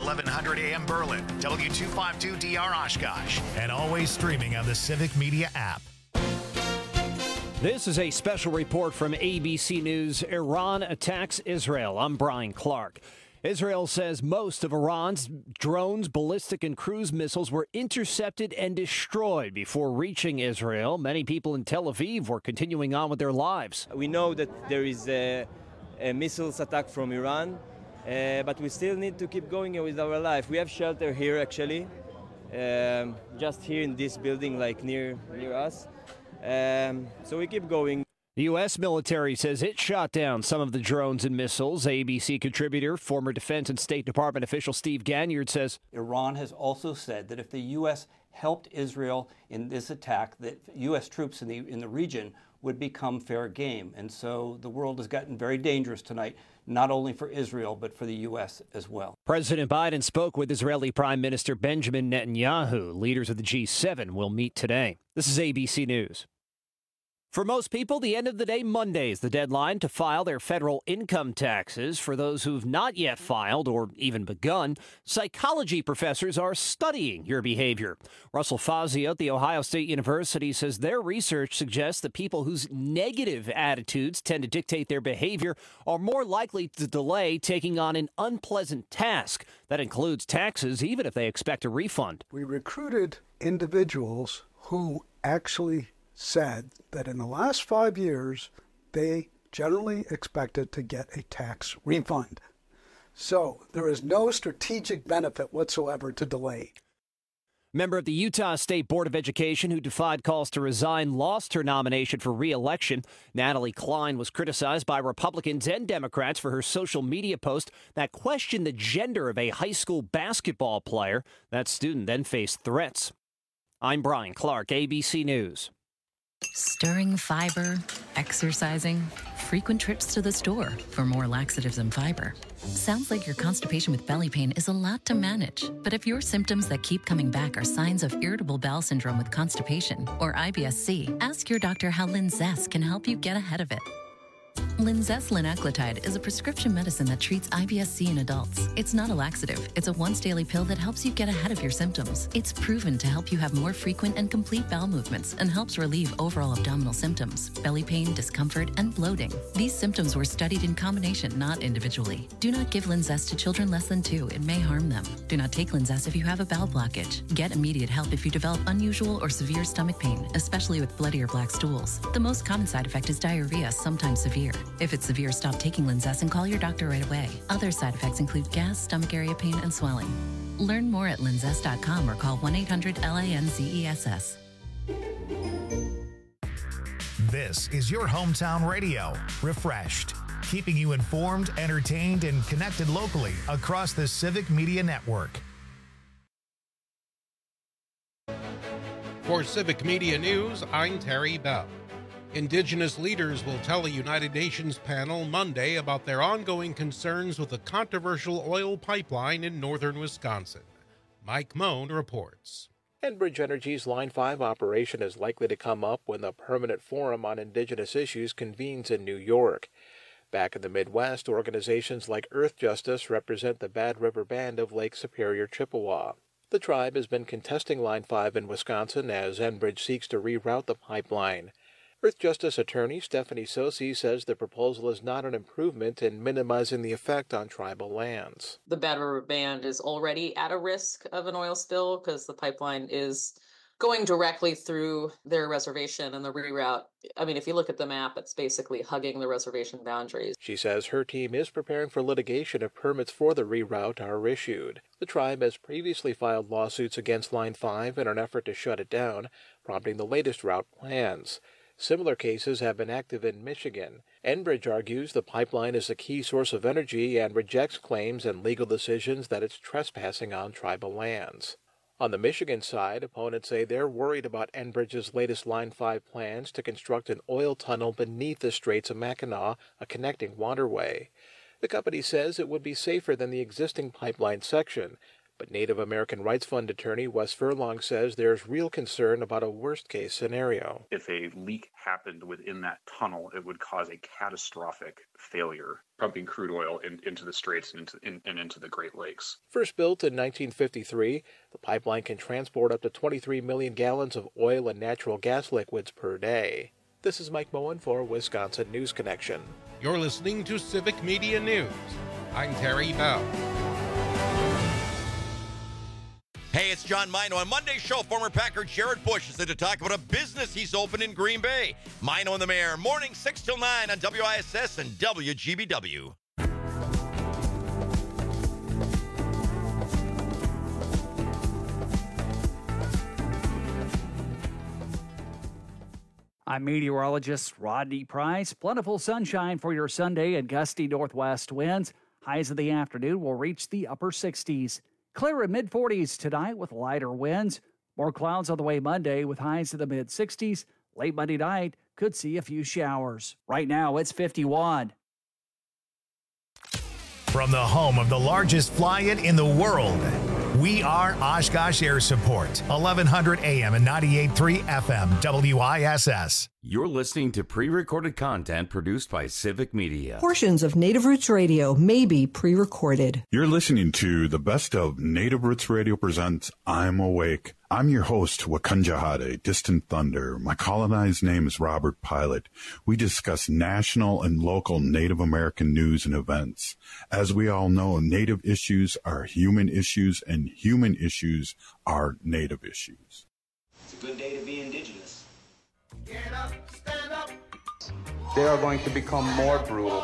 1100 AM Berlin, W252DR Oshkosh, and always streaming on the Civic Media app. This is a special report from ABC News. Iran attacks Israel. I'm Brian Clark. Israel says most of Iran's drones, ballistic and cruise missiles were intercepted and destroyed before reaching Israel. Many people in Tel Aviv were continuing on with their lives. We know that there is a missiles attack from Iran, but we still need to keep going with our life. We have shelter here, actually, just here in this building, like near us. So we keep going. The U.S. military says it shot down some of the drones and missiles. ABC contributor, former Defense and State Department official Steve Ganyard says Iran has also said that if the U.S. helped Israel in this attack, that U.S. troops in the region would become fair game. And so the world has gotten very dangerous tonight, not only for Israel, but for the U.S. as well. President Biden spoke with Israeli Prime Minister Benjamin Netanyahu. Leaders of the G7 will meet today. This is ABC News. For most people, the end of the day Monday is the deadline to file their federal income taxes. For those who've not yet filed or even begun, psychology professors are studying your behavior. Russell Fazio at The Ohio State University says their research suggests that people whose negative attitudes tend to dictate their behavior are more likely to delay taking on an unpleasant task. That includes taxes, even if they expect a refund. We recruited individuals who actually said that in the last 5 years, they generally expected to get a tax refund. So there is no strategic benefit whatsoever to delay. Member of the Utah State Board of Education who defied calls to resign lost her nomination for re-election. Natalie Klein was criticized by Republicans and Democrats for her social media post that questioned the gender of a high school basketball player. That student then faced threats. I'm Brian Clark, ABC News. Stirring fiber, exercising, frequent trips to the store for more laxatives and fiber. Sounds like your constipation with belly pain is a lot to manage. But if your symptoms that keep coming back are signs of irritable bowel syndrome with constipation or IBS-C, ask your doctor how Linzess can help you get ahead of it. Linzess linaclotide is a prescription medicine that treats IBS-C in adults. It's not a laxative. It's a once-daily pill that helps you get ahead of your symptoms. It's proven to help you have more frequent and complete bowel movements and helps relieve overall abdominal symptoms, belly pain, discomfort, and bloating. These symptoms were studied in combination, not individually. Do not give Linzess to children less than 2. It may harm them. Do not take Linzess if you have a bowel blockage. Get immediate help if you develop unusual or severe stomach pain, especially with bloody or black stools. The most common side effect is diarrhea, sometimes severe. If it's severe, stop taking Linzess and call your doctor right away. Other side effects include gas, stomach area pain, and swelling. Learn more at linzess.com or call 1-800-LINZESS. This is your hometown radio, Refreshed, keeping you informed, entertained, and connected locally across the Civic Media Network. For Civic Media News, I'm Terry Bell. Indigenous leaders will tell a United Nations panel Monday about their ongoing concerns with a controversial oil pipeline in northern Wisconsin. Mike Moan reports. Enbridge Energy's Line 5 operation is likely to come up when the Permanent Forum on Indigenous Issues convenes in New York. Back in the Midwest, organizations like Earth Justice represent the Bad River Band of Lake Superior, Chippewa. The tribe has been contesting Line 5 in Wisconsin as Enbridge seeks to reroute the pipeline. Earth Justice attorney Stephanie Sosi says the proposal is not an improvement in minimizing the effect on tribal lands. The Bad River Band is already at a risk of an oil spill because the pipeline is going directly through their reservation, and the reroute, I mean, if you look at the map, it's basically hugging the reservation boundaries. She says her team is preparing for litigation if permits for the reroute are issued. The tribe has previously filed lawsuits against Line 5 in an effort to shut it down, prompting the latest route plans. Similar cases have been active in Michigan. Enbridge argues the pipeline is a key source of energy and rejects claims and legal decisions that it's trespassing on tribal lands. On the Michigan side, opponents say they're worried about Enbridge's latest Line 5 plans to construct an oil tunnel beneath the Straits of Mackinac, a connecting waterway. The company says it would be safer than the existing pipeline section, But Native American Rights Fund attorney Wes Furlong says there's real concern about a worst-case scenario. If a leak happened within that tunnel, it would cause a catastrophic failure, pumping crude oil into the straits and into the Great Lakes. First built in 1953, the pipeline can transport up to 23 million gallons of oil and natural gas liquids per day. This is Mike Moen for Wisconsin News Connection. You're listening to Civic Media News. I'm Terry Bell. Hey, it's John Mino. On Monday's show, former Packer Jared Bush is there to talk about a business he's opened in Green Bay. Mino and the Mayor, morning 6 till 9 on WISS and WGBW. I'm meteorologist Rodney Price. Plentiful sunshine for your Sunday and gusty northwest winds. Highs of the afternoon will reach the upper 60s. Clear in mid-40s tonight with lighter winds. More clouds on the way Monday with highs in the mid-60s. Late Monday night could see a few showers. Right now it's 51. From the home of the largest fly-in in the world, we are Oshkosh Air Support, 1100 AM and 98.3 FM, WISS. You're listening to pre-recorded content produced by Civic Media. Portions of Native Roots Radio may be pre-recorded. You're listening to the best of Native Roots Radio presents I'm Awake. I'm your host, Wakanja Hade, Distant Thunder. My colonized name is Robert Pilot. We discuss national and local Native American news and events. As we all know, Native issues are human issues, and human issues are Native issues. It's a good day to be Indigenous. Get up, stand up. They are going to become more brutal.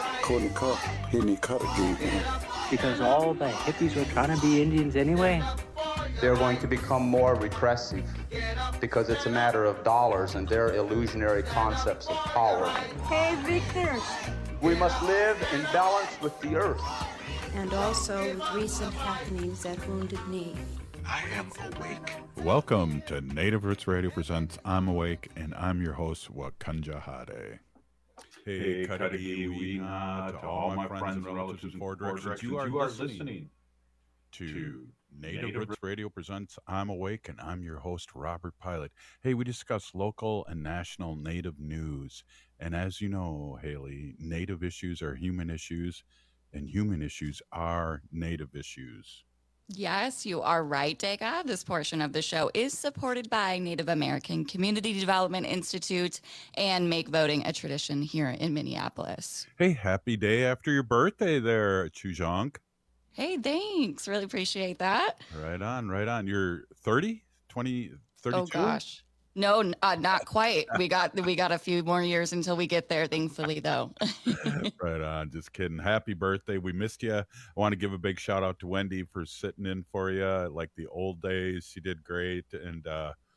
Because all the hippies were trying to be Indians anyway. They're going to become more repressive because it's a matter of dollars and their illusionary concepts of power. Hey, Victor. We must live in balance with the earth. And also with recent happenings at Wounded Knee. I am awake. Welcome to Native Roots Radio presents I'm Awake, and I'm your host, Wakanja Hade. Hey, Kadiwina, to all my friends and relatives in 4 directions, you are listening to Native Roots Radio presents I'm Awake, and I'm your host, Robert Pilot. Hey, we discuss local and national Native news. And as you know, Haley, Native issues are human issues, and human issues are Native issues. Yes, you are right, Dega. This portion of the show is supported by Native American Community Development Institute and Make Voting a Tradition here in Minneapolis. Hey, happy day after your birthday there, Chujonk. Hey, thanks. Really appreciate that. Right on, right on. You're 30, 20, 32? Oh, gosh. No, not quite. We got a few more years until we get there, thankfully, though. Right on. Just kidding. Happy birthday. We missed you. I want to give a big shout out to Wendy for sitting in for you like the old days. She did great. And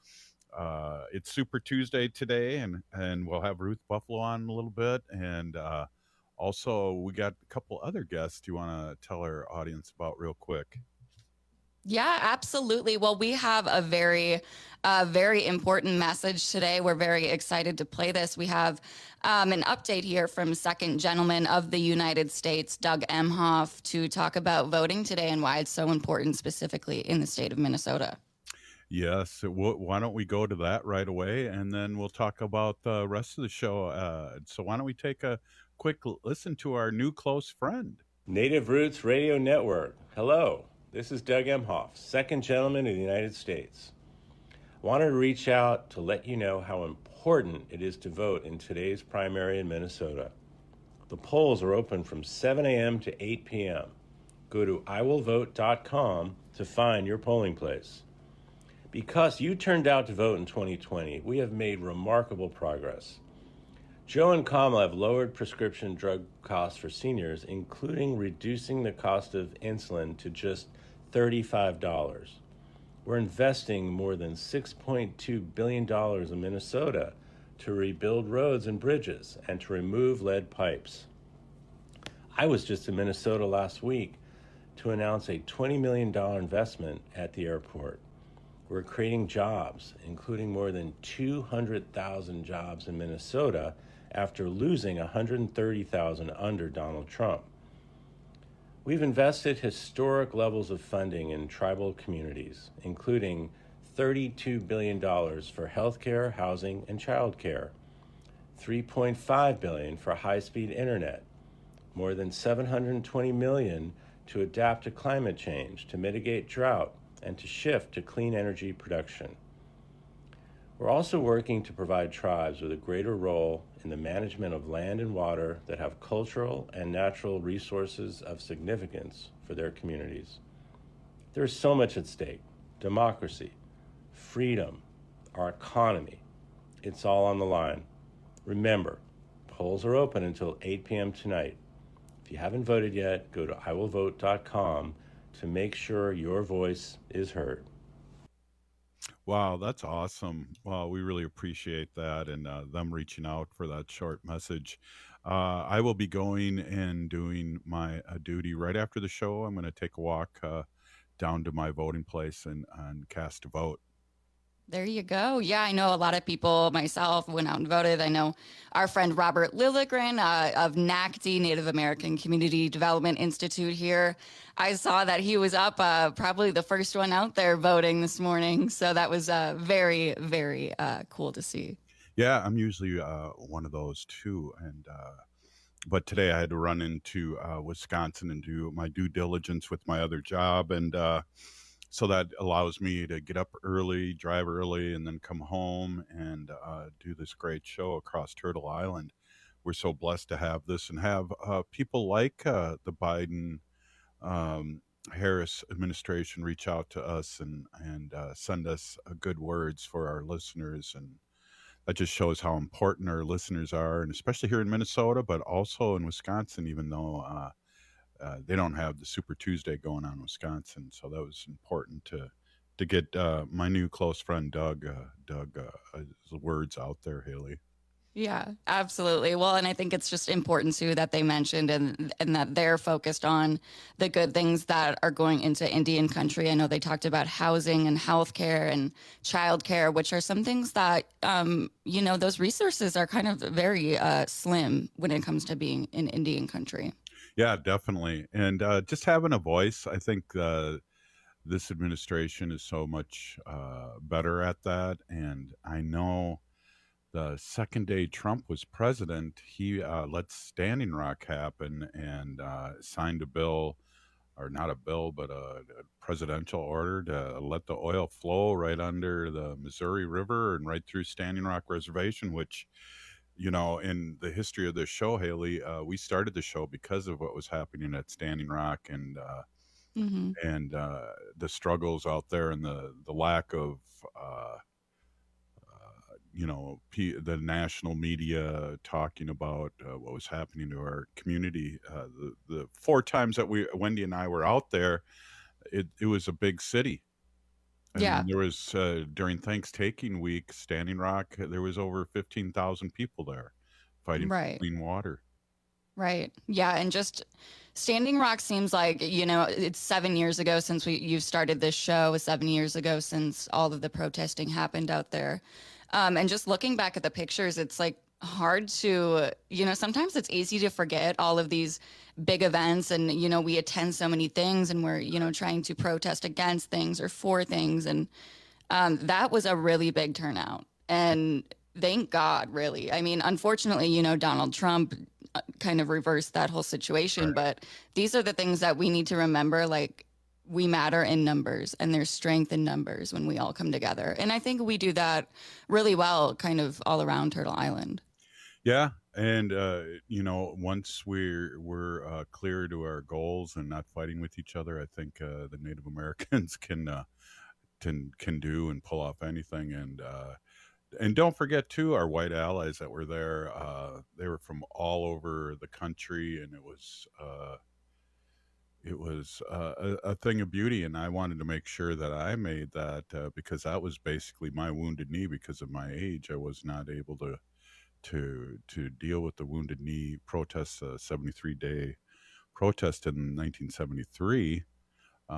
it's Super Tuesday today, and we'll have Ruth Buffalo on a little bit. And also, we got a couple other guests you want to tell our audience about real quick. Yeah, absolutely. Well, we have a very important message today. We're very excited to play this. We have an update here from Second Gentleman of the United States, Doug Emhoff, to talk about voting today and why it's so important, specifically in the state of Minnesota. Yes. Why don't we go to that right away, and then we'll talk about the rest of the show. So why don't we take a quick listen to our new close friend. Native Roots Radio Network. Hello. This is Doug Emhoff, Second Gentleman of the United States. I wanted to reach out to let you know how important it is to vote in today's primary in Minnesota. The polls are open from 7 a.m. to 8 p.m. Go to iwillvote.com to find your polling place. Because you turned out to vote in 2020, we have made remarkable progress. Joe and Kamala have lowered prescription drug costs for seniors, including reducing the cost of insulin to just $35. We're investing more than $6.2 billion in Minnesota to rebuild roads and bridges and to remove lead pipes. I was just in Minnesota last week to announce a $20 million investment at the airport. We're creating jobs, including more than 200,000 jobs in Minnesota after losing 130,000 under Donald Trump. We've invested historic levels of funding in tribal communities, including $32 billion for healthcare, housing, and childcare, $3.5 billion for high-speed internet, more than $720 million to adapt to climate change, to mitigate drought, and to shift to clean energy production. We're also working to provide tribes with a greater role in the management of land and water that have cultural and natural resources of significance for their communities. There is so much at stake: democracy, freedom, our economy. It's all on the line. Remember, polls are open until 8 p.m. tonight. If you haven't voted yet, go to iwillvote.com to make sure your voice is heard. Wow, that's awesome. Well, we really appreciate that and them reaching out for that short message. I will be going and doing my duty right after the show. I'm going to take a walk down to my voting place and cast a vote. There you go. Yeah, I know a lot of people, myself, went out and voted. I know our friend Robert Lilligren of NACD, Native American Community Development Institute here. I saw that he was up, probably the first one out there voting this morning. So that was very, very cool to see. Yeah, I'm usually one of those too. And but today I had to run into Wisconsin and do my due diligence with my other job. And so that allows me to get up early, drive early, and then come home and do this great show across Turtle Island. We're so blessed to have this and have people like the Biden Harris administration reach out to us and send us good words for our listeners. And that just shows how important our listeners are, and especially here in Minnesota, but also in Wisconsin, even though they don't have the Super Tuesday going on in Wisconsin. So that was important to get my new close friend Doug's words out there, Haley. Yeah, absolutely. Well, and I think it's just important too that they mentioned and that they're focused on the good things that are going into Indian country. I know they talked about housing and healthcare and childcare, which are some things that, those resources are kind of very slim when it comes to being in Indian country. Yeah, definitely. And just having a voice, I think this administration is so much better at that. And I know the second day Trump was president, he let Standing Rock happen and signed a bill, or not a bill, but a presidential order to let the oil flow right under the Missouri River and right through Standing Rock Reservation, which, in the history of this show, Haley, we started the show because of what was happening at Standing Rock and the struggles out there and the lack of, the national media talking about what was happening to our community. The 4 times that Wendy and I were out there, it was a big city. Yeah. There was, during Thanksgiving week, Standing Rock, there was over 15,000 people there fighting for clean water. Right. Yeah. And just Standing Rock seems like, it's 7 years ago since you've started this show, 7 years ago since all of the protesting happened out there. And just looking back at the pictures, it's like hard to, sometimes it's easy to forget all of these big events and, we attend so many things and we're, trying to protest against things or for things. And that was a really big turnout. And thank God, really. I mean, unfortunately, Donald Trump kind of reversed that whole situation. Right. But these are the things that we need to remember, like, we matter in numbers and there's strength in numbers when we all come together. And I think we do that really well kind of all around Turtle Island. Yeah. And, once we're clear to our goals and not fighting with each other, I think the Native Americans can do and pull off anything. And don't forget, too, our white allies that were there. They were from all over the country, and it was a thing of beauty. And I wanted to make sure that I made that because that was basically my wounded knee. Because of my age, I was not able to deal with the wounded knee protest, 73-day protest in 1973.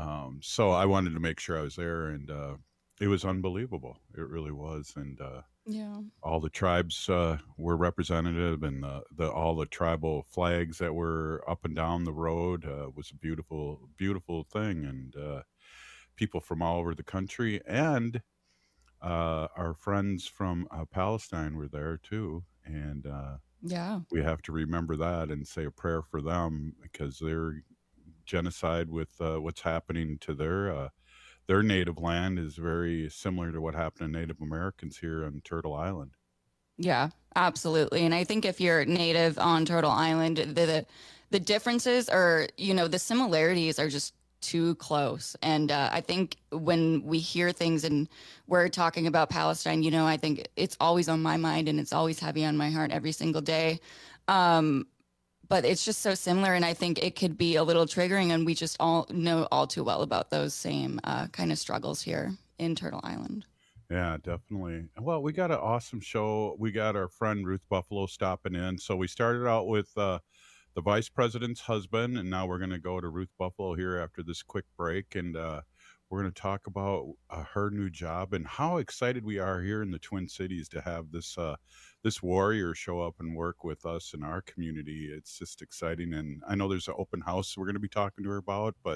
So I wanted to make sure I was there, and it was unbelievable. It really was. And Yeah. All the tribes were representative, and all the tribal flags that were up and down the road was a beautiful, beautiful thing. And people from all over the country and our friends from Palestine were there too. And Yeah. we have to remember that and say a prayer for them, because their genocide with what's happening to their native land is very similar to what happened to Native Americans here on Turtle Island. Yeah, absolutely. And I think if you're native on Turtle Island, the differences are, the similarities are just too close. And I think when we hear things and we're talking about Palestine, I think it's always on my mind and it's always heavy on my heart every single day. But it's just so similar, and I think it could be a little triggering, and we just all know all too well about those same kind of struggles here in Turtle Island. Yeah, definitely. Well, we got an awesome show. We got our friend Ruth Buffalo stopping in. So we started out with the vice president's husband, and now we're going to go to Ruth Buffalo here after this quick break, and we're going to talk about her new job and how excited we are here in the Twin Cities to have this warrior show up and work with us in our community. It's just exciting. And I know there's an open house we're going to be talking to her about, but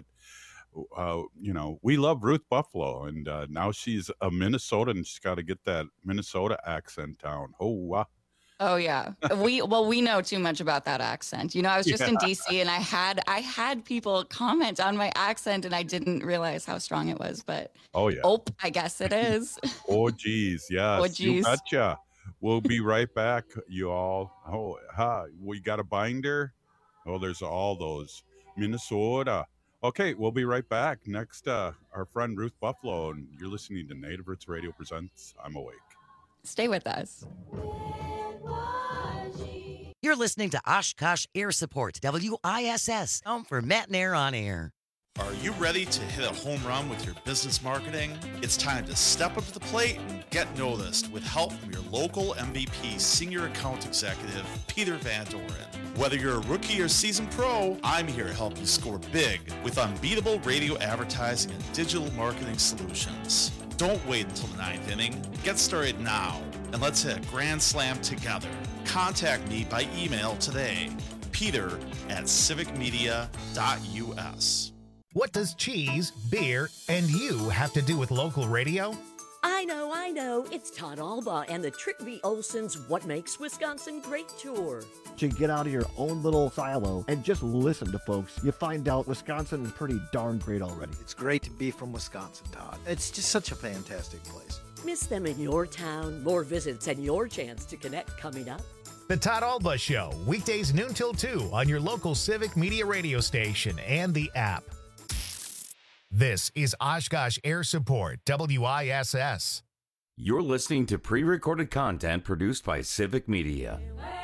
we love Ruth Buffalo, and now she's a Minnesotan, and she's got to get that Minnesota accent down. Oh yeah, we know too much about that accent. I was just in DC, and I had people comment on my accent, and I didn't realize how strong it was. But I guess it is. Oh geez, yes, oh geez. You betcha. We'll be right back, you all. We got a binder. Oh, there's all those Minnesota. Okay, we'll be right back. Next, our friend Ruth Buffalo, and you're listening to Native Roots Radio presents I'm Awake. Stay with us. You're listening to Oshkosh Air Support, WISS, home for Matt and Air on air. Are you ready to hit a home run with your business marketing? It's time to step up to the plate and get noticed with help from your local MVP Senior Account Executive, Peter Van Doren. Whether you're a rookie or seasoned pro, I'm here to help you score big with unbeatable radio advertising and digital marketing solutions. Don't wait until the ninth inning. Get started now, and let's hit a grand slam together. Contact me by email today, peter@civicmedia.us. What does cheese, beer, and you have to do with local radio? I know. It's Todd Alba and the Trick V. Olson's What Makes Wisconsin Great tour. To get out of your own little silo and just listen to folks, you find out Wisconsin is pretty darn great already. It's great to be from Wisconsin, Todd. It's just such a fantastic place. Miss them in your town? More visits and your chance to connect coming up. The Todd Alba Show, weekdays noon till 2 on your local Civic Media radio station and the app. This is Oshkosh Air Support, WISS. You're listening to pre-recorded content produced by Civic Media.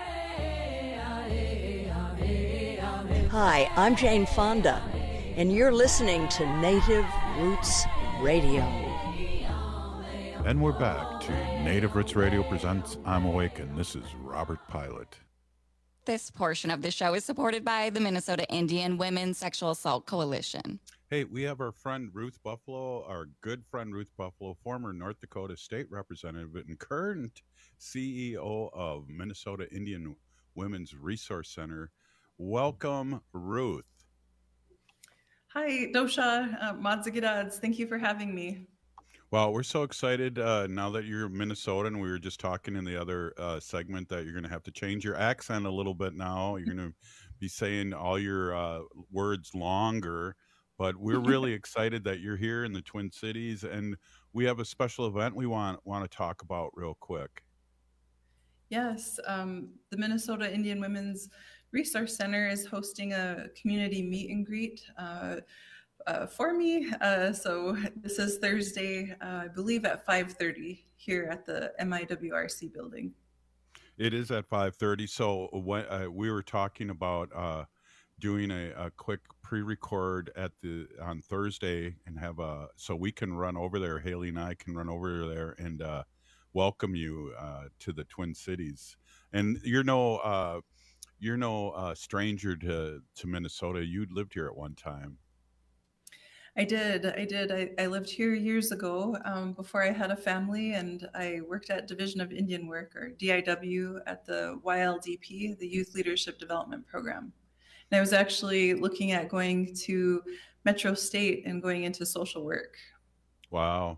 Hi, I'm Jane Fonda, and you're listening to Native Roots Radio. And we're back to Native Roots Radio presents I'm Awake, and this is Robert Pilot. This portion of the show is supported by the Minnesota Indian Women's Sexual Assault Coalition. Hey, we have our friend Ruth Buffalo, our good friend Ruth Buffalo, former North Dakota State Representative and current CEO of Minnesota Indian Women's Resource Center. Welcome, Ruth. Hi, Dosha, Madzigidads. Thank you for having me. Well, we're so excited now that you're Minnesotan. We were just talking in the other segment that you're going to have to change your accent a little bit now. You're going to be saying all your words longer. But we're really excited that you're here in the Twin Cities, and we have a special event we want to talk about real quick. Yes, the Minnesota Indian Women's Resource Center is hosting a community meet and greet for me. So this is Thursday, I believe at 5:30 here at the MIWRC building. It is at 5:30. So when, we were talking about doing a quick pre-record on Thursday and so we can run over there. Haley and I can run over there and welcome you to the Twin Cities. And you're no stranger to Minnesota. You lived here at one time. I did. I lived here years ago before I had a family, and I worked at Division of Indian Work, or DIW, at the YLDP, the Youth Leadership Development Program. And I was actually looking at going to Metro State and going into social work. Wow.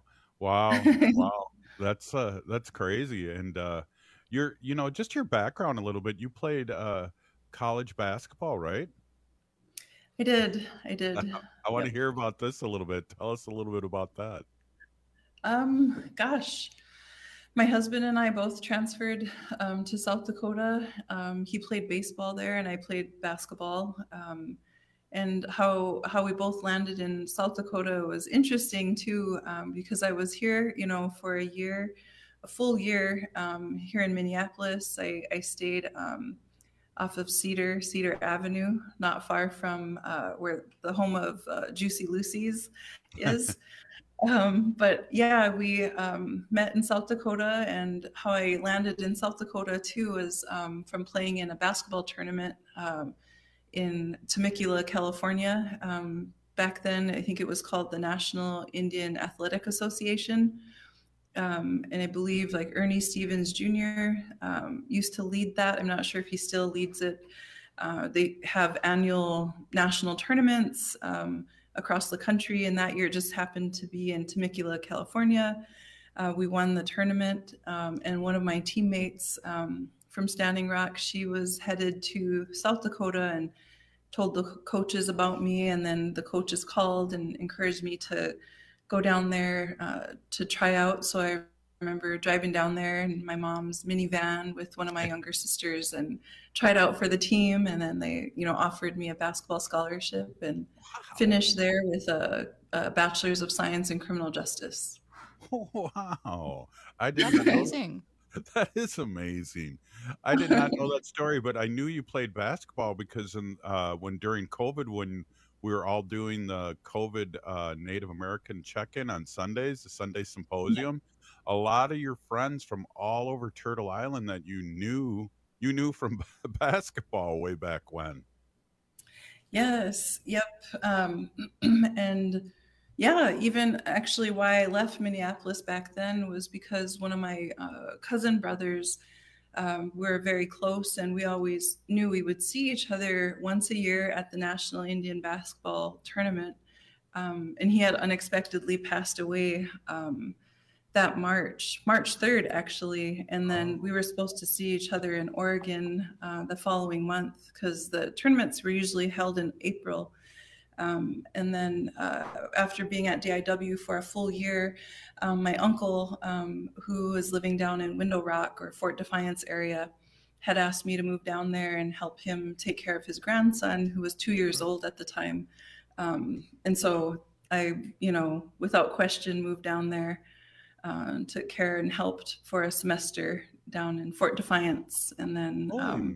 That's crazy. And just your background a little bit. You played college basketball, right? I did. I want to hear about this a little bit. Tell us a little bit about that. Gosh, my husband and I both transferred to South Dakota. He played baseball there, and I played basketball. And how we both landed in South Dakota was interesting too, because I was here, for a full year here in Minneapolis. I stayed off of Cedar Avenue, not far from where the home of Juicy Lucy's is. But yeah, we met in South Dakota, and how I landed in South Dakota too was from playing in a basketball tournament in Temecula, California. Back then, I think it was called the National Indian Athletic Association. And I believe like Ernie Stevens Jr. Used to lead that. I'm not sure if he still leads it. They have annual national tournaments across the country, and that year just happened to be in Temecula, California. We won the tournament, and one of my teammates from Standing Rock, she was headed to South Dakota and told the coaches about me, and then the coaches called and encouraged me to go down there to try out. So I remember driving down there in my mom's minivan with one of my younger sisters and tried out for the team. And then they, offered me a basketball scholarship and finished there with a bachelor's of science in criminal justice. Wow. That's amazing. That is amazing. I did not know that story, but I knew you played basketball because when during COVID, when we were all doing the COVID Native American check-in on Sundays, the Sunday Symposium. A lot of your friends from all over Turtle Island that you knew from basketball way back when. Yes. Yep. And yeah, even actually why I left Minneapolis back then was because one of my cousin brothers we're very close, and we always knew we would see each other once a year at the National Indian Basketball Tournament. And he had unexpectedly passed away that March 3rd, actually. And then we were supposed to see each other in Oregon the following month, because the tournaments were usually held in April. And then after being at DIW for a full year, my uncle, who was living down in Window Rock or Fort Defiance area, had asked me to move down there and help him take care of his grandson, who was 2 years old at the time. And so I, without question, moved down there, took care and helped for a semester down in Fort Defiance. And then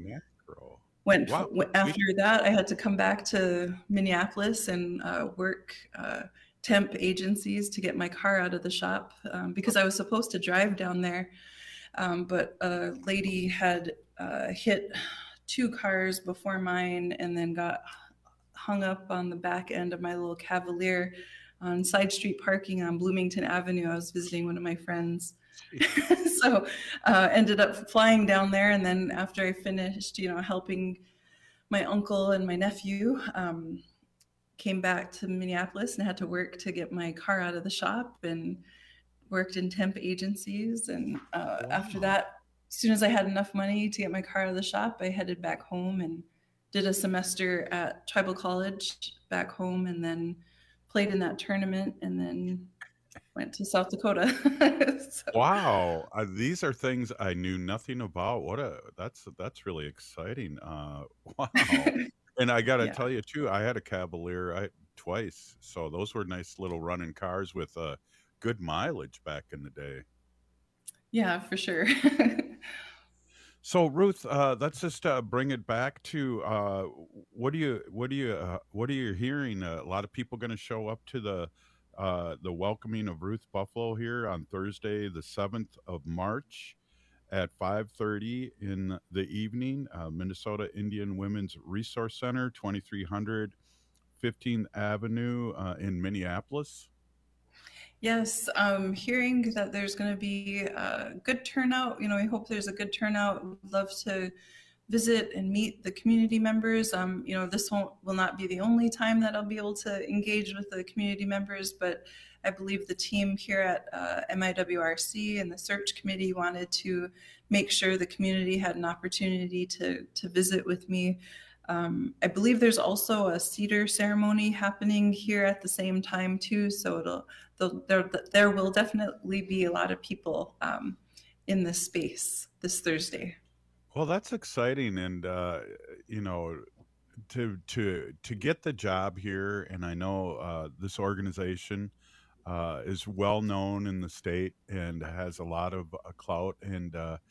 after that, I had to come back to Minneapolis and work temp agencies to get my car out of the shop because I was supposed to drive down there. But a lady had hit 2 cars before mine and then got hung up on the back end of my little Cavalier on side street parking on Bloomington Avenue. I was visiting one of my friends. So ended up flying down there. And then after I finished, helping my uncle and my nephew, came back to Minneapolis and had to work to get my car out of the shop and worked in temp agencies. And after that, as soon as I had enough money to get my car out of the shop, I headed back home and did a semester at Tribal College back home, and then played in that tournament, and then went to South Dakota. Wow. These are things I knew nothing about. That's really exciting. Wow. And I got to tell you too, I had a Cavalier twice. So those were nice little running cars with good mileage back in the day. Yeah, for sure. So Ruth, let's just bring it back to what are you hearing? A lot of people going to show up to the welcoming of Ruth Buffalo here on Thursday, the 7th of March at 5:30 in the evening. Minnesota Indian Women's Resource Center, 2300 15th Avenue in Minneapolis. Yes, hearing that there's going to be a good turnout. I hope there's a good turnout. Would love to visit and meet the community members. This will not be the only time that I'll be able to engage with the community members, but I believe the team here at MIWRC and the search committee wanted to make sure the community had an opportunity to visit with me. I believe there's also a cedar ceremony happening here at the same time too, so there will definitely be a lot of people in this space this Thursday. Well, that's exciting, and to get the job here, and I know this organization is well known in the state and has a lot of clout, and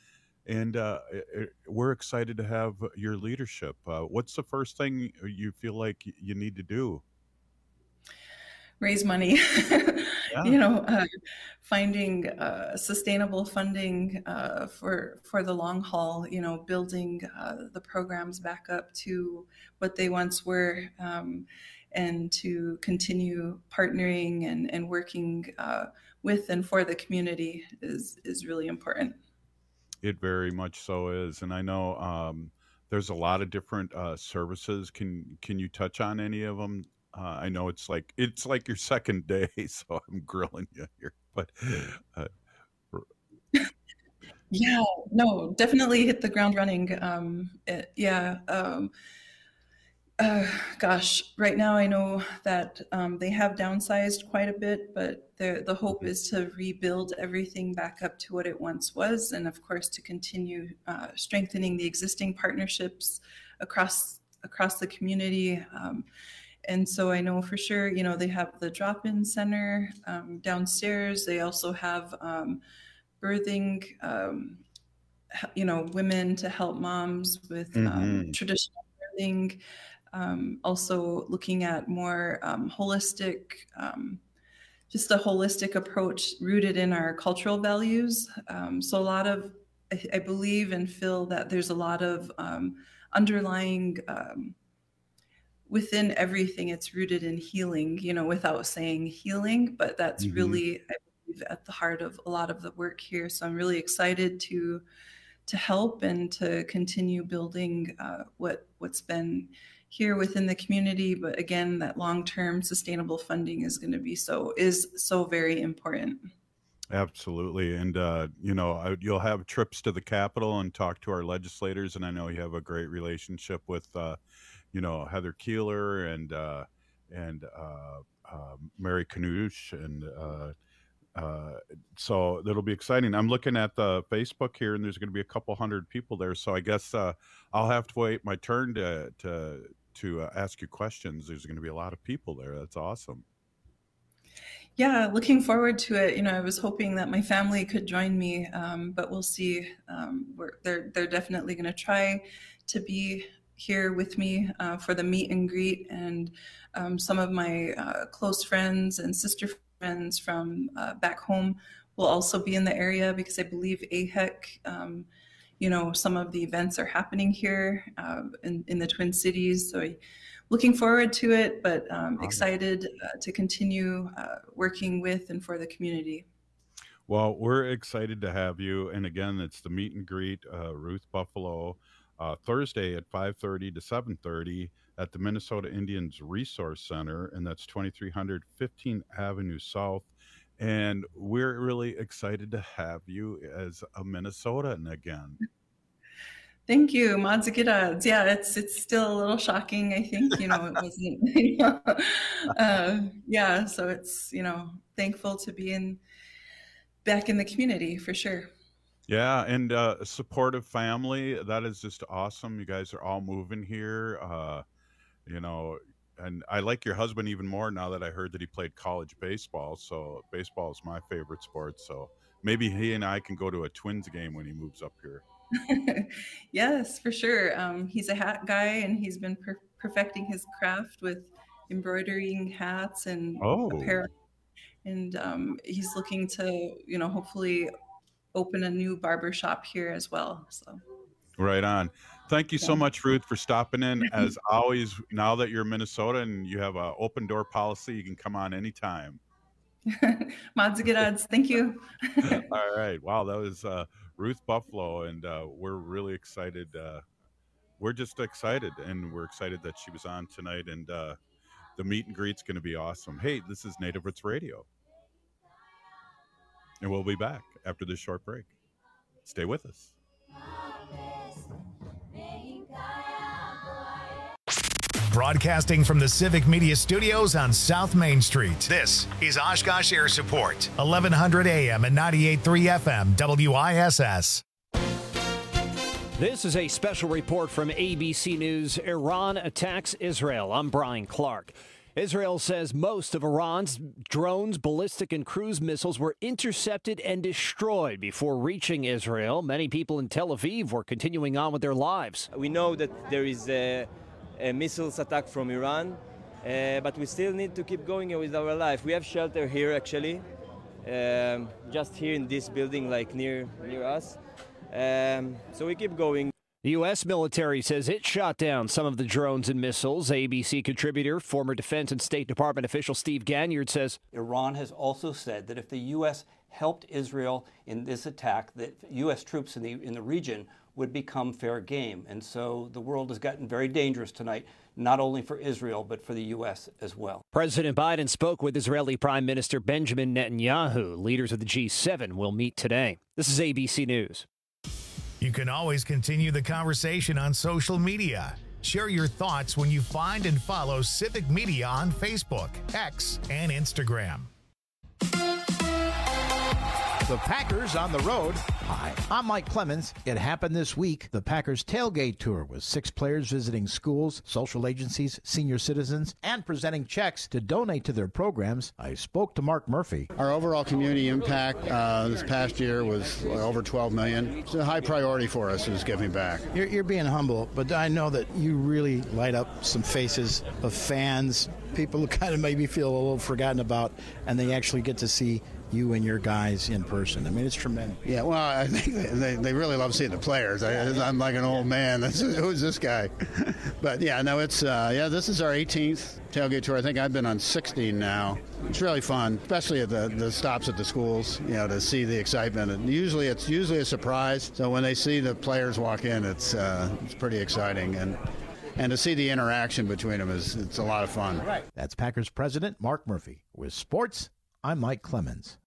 we're excited to have your leadership. What's the first thing you feel like you need to do? Raise money. Yeah. Finding sustainable funding for the long haul, building the programs back up to what they once were, and to continue partnering and working with and for the community is really important. It very much so is. And I know there's a lot of different services. Can you touch on any of them? I know it's like your second day, so I'm grilling you here. But yeah, no, definitely hit the ground running. Gosh, right now I know that they have downsized quite a bit, but the hope is to rebuild everything back up to what it once was, and of course to continue strengthening the existing partnerships across the community. And so I know for sure, they have the drop-in center downstairs. They also have birthing, women to help moms with traditional birthing. Also looking at more holistic, just a holistic approach rooted in our cultural values. So a lot of, I believe and feel that there's a lot of underlying, within everything, it's rooted in healing, without saying healing, but that's really, I believe, at the heart of a lot of the work here. So I'm really excited to help and to continue building what's been here within the community. But again, that long-term sustainable funding is going to be so very important. Absolutely. And, you'll have trips to the Capitol and talk to our legislators. And I know you have a great relationship with, Heather Keeler and Mary Knoosh. And so that'll be exciting. I'm looking at the Facebook here, and there's going to be a couple hundred people there. So I guess I'll have to wait my turn to ask you questions. There's going to be a lot of people there. That's awesome. Yeah, looking forward to it. I was hoping that my family could join me, but we'll see. They're definitely going to try to be here with me for the meet and greet, and some of my close friends and sister friends from back home will also be in the area, because I believe AHEC, some of the events are happening here in the Twin Cities. So looking forward to it, but excited to continue working with and for the community. Well, we're excited to have you. And again, it's the meet and greet, Ruth Buffalo, Thursday at 5:30 to 7:30 at the Minnesota Indians Resource Center, and that's 2300 15th Avenue South. And we're really excited to have you as a Minnesotan again. Thank you, Madzigiradz. Yeah, it's still a little shocking. I think, it wasn't, so it's, thankful to be back in the community for sure. Yeah, and a supportive family. That is just awesome. You guys are all moving here, and I like your husband even more now that I heard that he played college baseball. So baseball is my favorite sport. So maybe he and I can go to a Twins game when he moves up here. Yes, for sure. He's a hat guy, and he's been perfecting his craft with embroidering hats and apparel. And he's looking to, hopefully open a new barber shop here as well. So right on. Thank you so much, Ruth, for stopping in. As always, now that you're in Minnesota and you have an open door policy, you can come on anytime. Mods good odds. Thank you. All right. Wow, that was Ruth Buffalo, and we're really excited. We're just excited, and we're excited that she was on tonight, and the meet and greet's going to be awesome. Hey, this is Native Roots Radio, and we'll be back after this short break. Stay with us. Broadcasting from the Civic Media Studios on South Main Street. This is Oshkosh Air Support, 1100 AM and 98.3 FM, WISS. This is a special report from ABC News. Iran attacks Israel. I'm Brian Clark. Israel says most of Iran's drones, ballistic and cruise missiles were intercepted and destroyed before reaching Israel. Many people in Tel Aviv were continuing on with their lives. We know that there is a missiles attack from Iran, but we still need to keep going with our life. We have shelter here, actually, just here in this building, like near us. So we keep going. The U.S. military says it shot down some of the drones and missiles. ABC contributor, former Defense and State Department official Steve Ganyard says Iran has also said that if the U.S. helped Israel in this attack, that U.S. troops in the region would become fair game. And so the world has gotten very dangerous tonight, not only for Israel, but for the U.S. as well. President Biden spoke with Israeli Prime Minister Benjamin Netanyahu. Leaders of the G7 will meet today. This is ABC News. You can always continue the conversation on social media. Share your thoughts when you find and follow Civic Media on Facebook, X, and Instagram. The Packers on the road. Hi, I'm Mike Clemens. It happened this week. The Packers tailgate tour with 6 players visiting schools, social agencies, senior citizens, and presenting checks to donate to their programs. I spoke to Mark Murphy. Our overall community impact this past year was over $12 million. It's a high priority for us is giving back. You're being humble, but I know that you really light up some faces of fans, people who kind of maybe feel a little forgotten about, and they actually get to see you and your guys in person. I mean, it's tremendous. Yeah, well, I think they really love seeing the players. I'm like an old man. Who's this guy? But yeah, no, it's this is our 18th tailgate tour. I think I've been on 16 now. It's really fun, especially at the stops at the schools. You know, to see the excitement. And usually it's a surprise. So when they see the players walk in, it's pretty exciting. And to see the interaction between them it's a lot of fun. Right. That's Packers president Mark Murphy with sports. I'm Mike Clemens.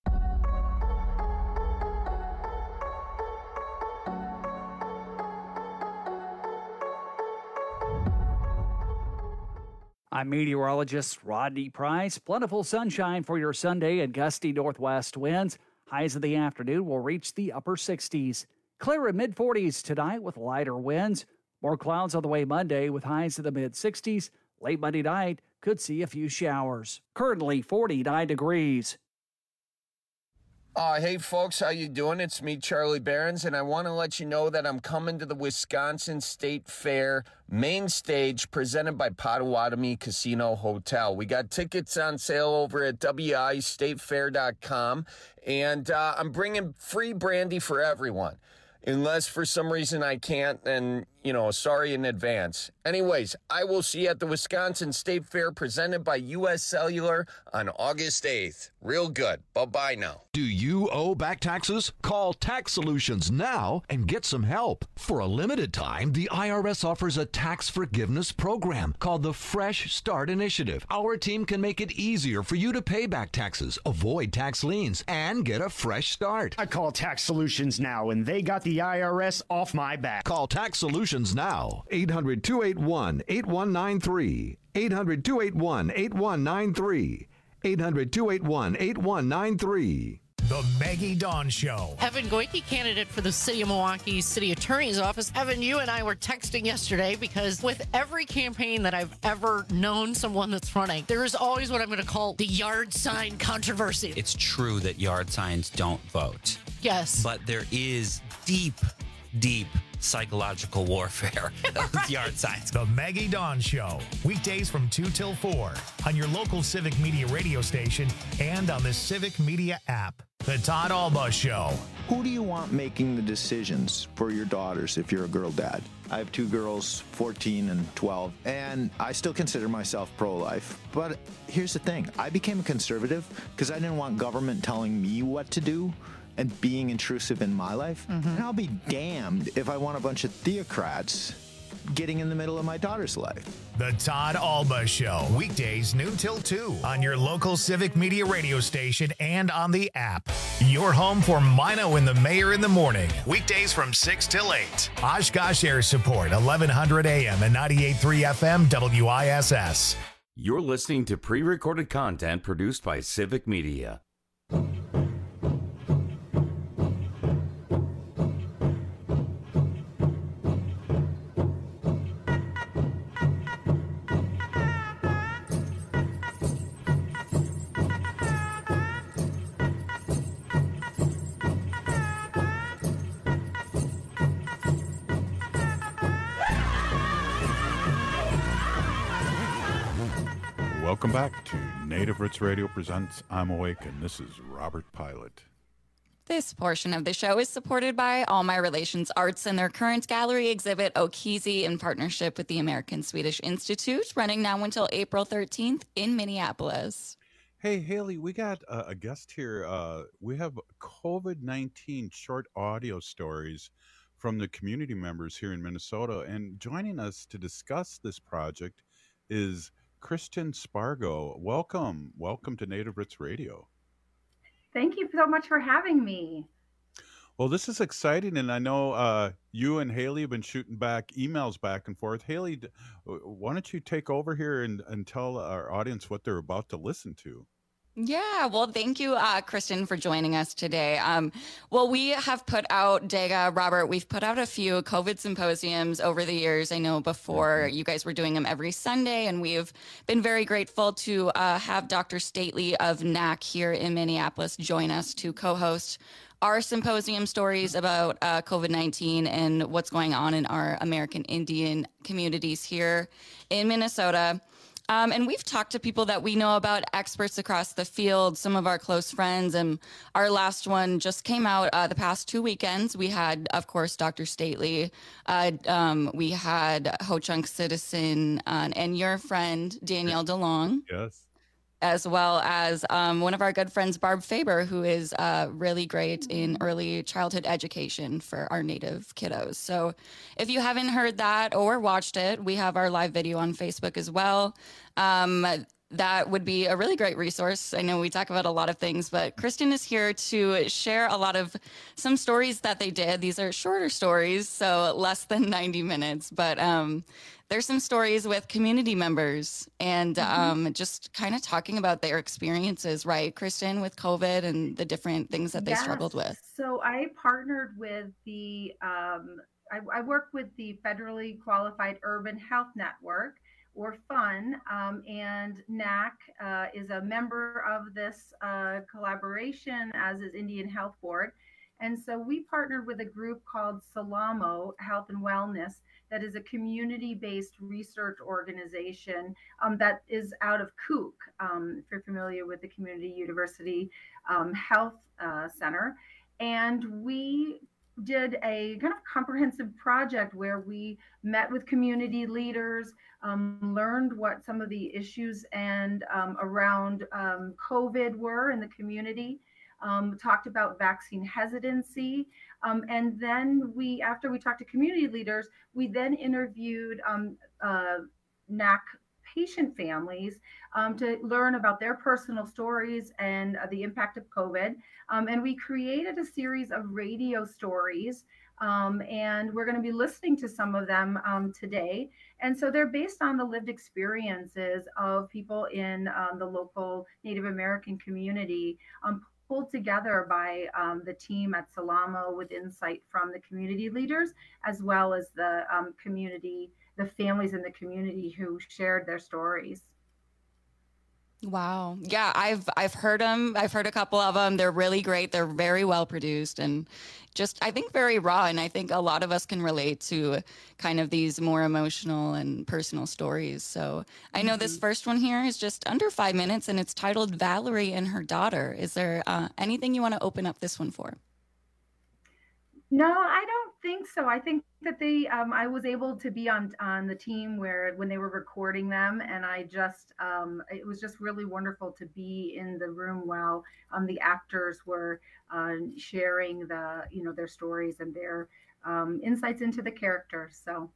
I'm meteorologist Rodney Price. Plentiful sunshine for your Sunday and gusty northwest winds. Highs in the afternoon will reach the upper 60s. Clear in mid-40s tonight with lighter winds. More clouds on the way Monday with highs in the mid-60s. Late Monday night could see a few showers. Currently 49 degrees. Hey folks, how you doing? It's me, Charlie Behrens, and I want to let you know that I'm coming to the Wisconsin State Fair main stage presented by Potawatomi Casino Hotel. We got tickets on sale over at wistatefair.com, and I'm bringing free brandy for everyone. Unless for some reason I can't, then, sorry in advance. Anyways, I will see you at the Wisconsin State Fair presented by U.S. Cellular on August 8th. Real good. Bye-bye now. Do you owe back taxes? Call Tax Solutions now and get some help. For a limited time, the IRS offers a tax forgiveness program called the Fresh Start Initiative. Our team can make it easier for you to pay back taxes, avoid tax liens, and get a fresh start. I call Tax Solutions now, and they got the IRS off my back. Call Tax Solutions now. 800-281-8193. 800-281-8193. 800-281-8193. The Maggie Dawn Show. Evan Goyke, candidate for the City of Milwaukee City Attorney's Office. Evan, you and I were texting yesterday because with every campaign that I've ever known someone that's running, there is always what I'm going to call the yard sign controversy. It's true that yard signs don't vote. Yes. But there is deep psychological warfare with yard signs. The Maggie Dawn Show, weekdays from 2 till 4 on your local Civic Media radio station and on the Civic Media app. The Todd Alba Show. Who do you want making the decisions for your daughters if you're a girl dad? I have two girls, 14 and 12, and I still consider myself pro-life. But here's the thing. I became a conservative because I didn't want government telling me what to do and being intrusive in my life. And I'll be damned if I want a bunch of theocrats getting in the middle of my daughter's life. The Todd Alba Show, weekdays noon till 2 on your local Civic Media radio station and on the app. Your home for Mino and the Mayor in the morning, weekdays from 6 till 8. Oshkosh Air Support, 1100 AM and 98.3 FM WISS. You're listening to pre-recorded content produced by Civic Media. Welcome back to Native Roots Radio presents I'm Awake, and this is Robert Pilot. This portion of the show is supported by All My Relations Arts and their current gallery exhibit, Okizi, in partnership with the American Swedish Institute, running now until April 13th in Minneapolis. Hey, Haley, we got a guest here. We have COVID-19 short audio stories from the community members here in Minnesota, and joining us to discuss this project is Kristen Spargo. Welcome to Native Roots Radio. Thank you so much for having me. Well, this is exciting, and I know you and Haley have been shooting back emails back and forth. Haley, why don't you take over here and tell our audience what they're about to listen to? Yeah, well, thank you, Kristen, for joining us today. Well, we have put out, Dega, Robert, we've put out a few COVID symposiums over the years. I know before you guys were doing them every Sunday, and we've been very grateful to have Dr. Stately of NAC here in Minneapolis join us to co-host our symposium stories about COVID-19 and what's going on in our American Indian communities here in Minnesota. And we've talked to people that we know about, experts across the field, some of our close friends. And our last one just came out the past 2 weekends. We had, of course, Dr. Stately. We had Ho-Chunk Citizen and your friend, Danielle DeLong. Yes. As well as one of our good friends, Barb Faber, who is really great in early childhood education for our Native kiddos. So if you haven't heard that or watched it, we have our live video on Facebook as well. That would be a really great resource. I know we talk about a lot of things, but Kristen is here to share a lot of some stories that they did. These are shorter stories, so less than 90 minutes, but there's some stories with community members and just kind of talking about their experiences, right, Kristen, with COVID and the different things that they struggled with. So I partnered with the, I work with the Federally Qualified Urban Health Network, or FUN, and NAC is a member of this collaboration, as is Indian Health Board. And so we partnered with a group called Salamo Health and Wellness that is a community-based research organization that is out of Kook, if you're familiar with the Community University Health Center. And we did a kind of comprehensive project where we met with community leaders, learned what some of the issues and around COVID were in the community, talked about vaccine hesitancy. And then after we talked to community leaders, we then interviewed NAC patient families to learn about their personal stories and the impact of COVID. And we created a series of radio stories, and we're going to be listening to some of them today. And so they're based on the lived experiences of people in the local Native American community, pulled together by the team at Salamo with insight from the community leaders, as well as the community, the families in the community who shared their stories. Wow. Yeah, I've heard them. I've heard a couple of them. They're really great. They're very well produced and just, I think, very raw. And I think a lot of us can relate to kind of these more emotional and personal stories. So I know this first one here is just under 5 minutes and it's titled Valerie and Her Daughter. Is there anything you want to open up this one for? No, I don't think so. I think that I was able to be on the team when they were recording them, and it was just really wonderful to be in the room while the actors were sharing their stories and their insights into the characters. So.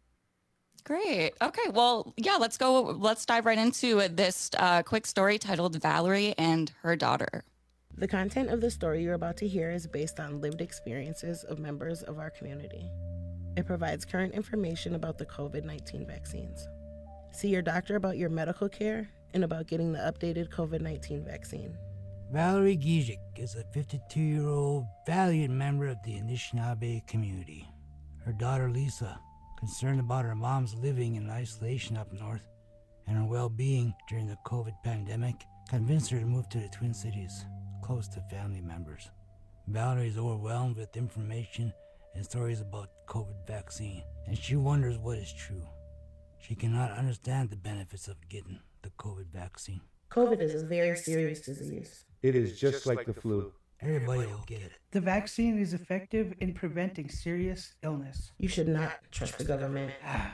Great. Okay. Well, yeah, let's go. Let's dive right into this quick story titled Valerie and Her Daughter. The content of the story you're about to hear is based on lived experiences of members of our community. It provides current information about the COVID-19 vaccines. See your doctor about your medical care and about getting the updated COVID-19 vaccine. Valerie Gizik is a 52-year-old valiant member of the Anishinaabe community. Her daughter Lisa, concerned about her mom's living in isolation up north and her well-being during the COVID pandemic, convinced her to move to the Twin Cities, close to family members. Valerie is overwhelmed with information and stories about the COVID vaccine, and she wonders what is true. She cannot understand the benefits of getting the COVID vaccine. COVID is a very serious disease. It is just like the flu. Everybody will get it. The vaccine is effective in preventing serious illness. You should not trust the government.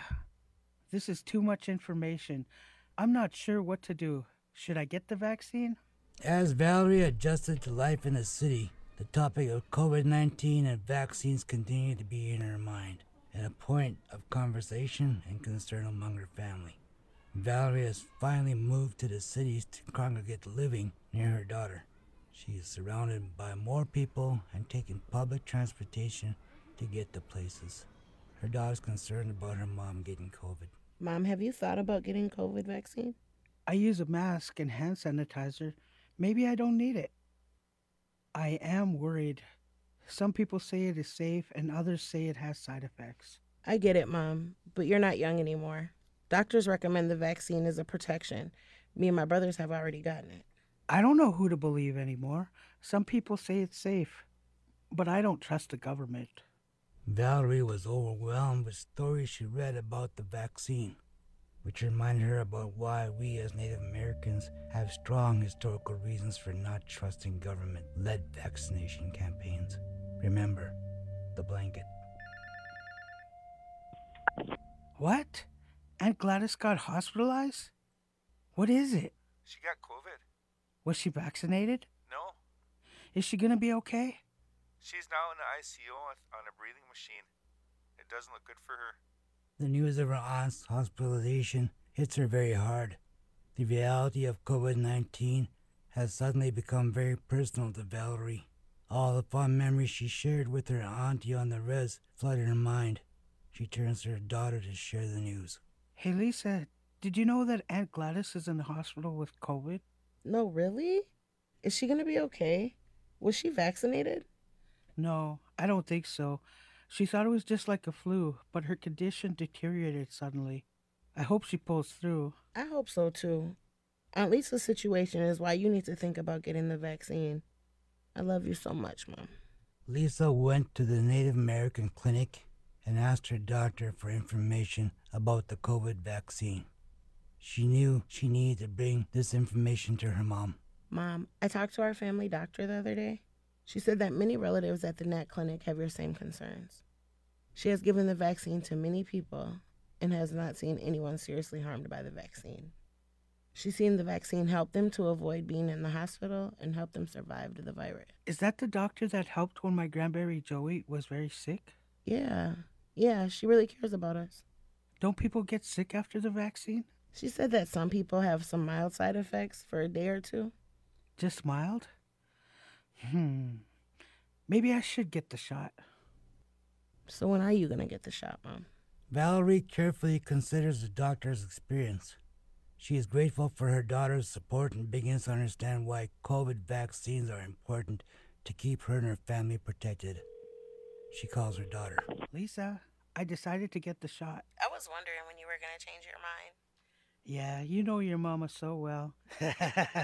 This is too much information. I'm not sure what to do. Should I get the vaccine? As Valerie adjusted to life in the city, the topic of COVID-19 and vaccines continued to be in her mind and a point of conversation and concern among her family. Valerie has finally moved to the cities to congregate living near her daughter. She is surrounded by more people and taking public transportation to get to places. Her daughter's concerned about her mom getting COVID. Mom, have you thought about getting COVID vaccine? I use a mask and hand sanitizer. Maybe I don't need it. I am worried. Some people say it is safe and others say it has side effects. I get it, Mom, but you're not young anymore. Doctors recommend the vaccine as a protection. Me and my brothers have already gotten it. I don't know who to believe anymore. Some people say it's safe, but I don't trust the government. Valerie was overwhelmed with stories she read about the vaccine, which reminded her about why we as Native Americans have strong historical reasons for not trusting government-led vaccination campaigns. Remember, the blanket. What? Aunt Gladys got hospitalized? What is it? She got COVID. Was she vaccinated? No. Is she gonna be okay? She's now in the ICU on a breathing machine. It doesn't look good for her. The news of her aunt's hospitalization hits her very hard. The reality of COVID-19 has suddenly become very personal to Valerie. All the fond memories she shared with her auntie on the res flooded her mind. She turns to her daughter to share the news. Hey, Lisa, did you know that Aunt Gladys is in the hospital with COVID? No, really? Is she gonna be okay? Was she vaccinated? No, I don't think so. She thought it was just like a flu, but her condition deteriorated suddenly. I hope she pulls through. I hope so, too. Aunt Lisa's situation is why you need to think about getting the vaccine. I love you so much, Mom. Lisa went to the Native American clinic and asked her doctor for information about the COVID vaccine. She knew she needed to bring this information to her mom. Mom, I talked to our family doctor the other day. She said that many relatives at the Nat Clinic have your same concerns. She has given the vaccine to many people and has not seen anyone seriously harmed by the vaccine. She's seen the vaccine help them to avoid being in the hospital and help them survive the virus. Is that the doctor that helped when my grandberry Joey was very sick? Yeah, she really cares about us. Don't people get sick after the vaccine? She said that some people have some mild side effects for a day or two. Just mild? Maybe I should get the shot. So when are you going to get the shot, Mom? Valerie carefully considers the doctor's experience. She is grateful for her daughter's support and begins to understand why COVID vaccines are important to keep her and her family protected. She calls her daughter. Lisa, I decided to get the shot. I was wondering when you were going to change your mind. Yeah, you know your mama so well. I knew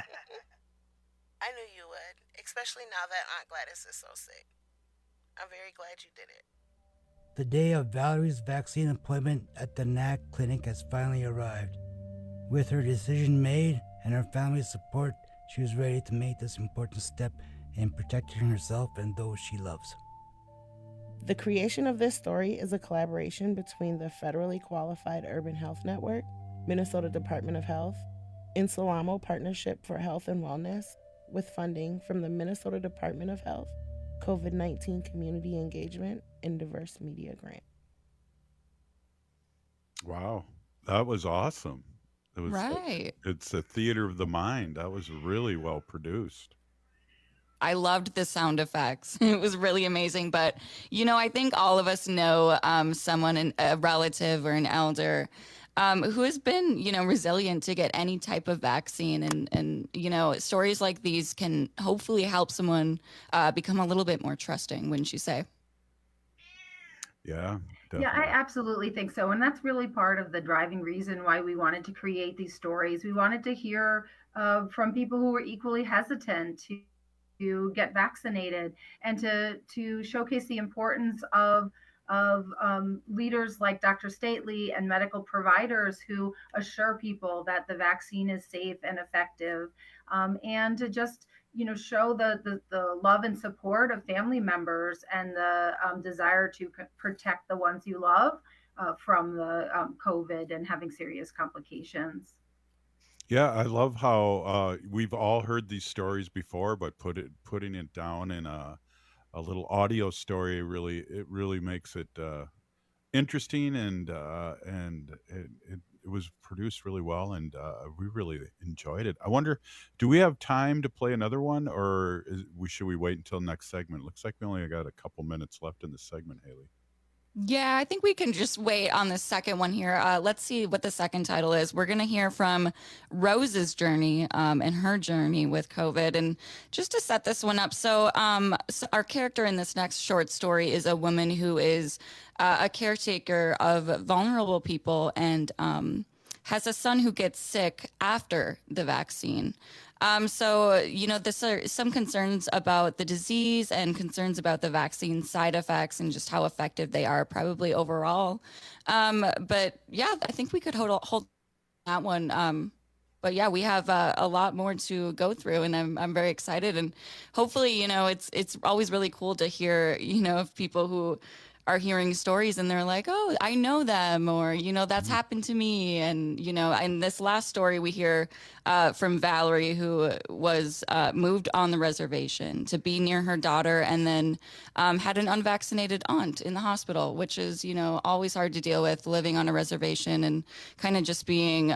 you would, especially now that Aunt Gladys is so sick. I'm very glad you did it. The day of Valerie's vaccine appointment at the NAC clinic has finally arrived. With her decision made and her family's support, she was ready to make this important step in protecting herself and those she loves. The creation of this story is a collaboration between the Federally Qualified Urban Health Network, Minnesota Department of Health, Insulamo Partnership for Health and Wellness, with funding from the Minnesota Department of Health, COVID-19 Community Engagement, and Diverse Media Grant. Wow, that was awesome. It was, Right. It's a theater of the mind. That was really well produced. I loved the sound effects. It was really amazing. But, I think all of us know someone, a relative or an elder, who has been, resilient to get any type of vaccine. And stories like these can hopefully help someone become a little bit more trusting, wouldn't you say? Yeah. Definitely. Yeah, I absolutely think so. And that's really part of the driving reason why we wanted to create these stories. We wanted to hear from people who were equally hesitant to get vaccinated, and to showcase the importance of leaders like Dr. Stately and medical providers who assure people that the vaccine is safe and effective, and to just show the love and support of family members and the desire to protect the ones you love from the COVID and having serious complications. Yeah, I love how we've all heard these stories before, but putting it down in a little audio story really makes it interesting, and it was produced really well, and we really enjoyed it. I wonder, do we have time to play another one, or should we wait until next segment? Looks like we only got a couple minutes left in the segment, Haley. Yeah, I think we can just wait on the second one here. Let's see what the second title is. We're going to hear from Rose's journey and her journey with COVID. And just to set this one up, so our character in this next short story is a woman who is a caretaker of vulnerable people and has a son who gets sick after the vaccine. So, this are some concerns about the disease and concerns about the vaccine side effects and just how effective they are probably overall. But yeah, I think we could hold that one. But yeah, we have a lot more to go through, and I'm very excited. And hopefully, it's always really cool to hear, of people who are hearing stories and they're like, oh, I know them, or, that's happened to me. And, in this last story, we hear from Valerie, who was moved on the reservation to be near her daughter, and then had an unvaccinated aunt in the hospital, which is, always hard to deal with, living on a reservation and kind of just being,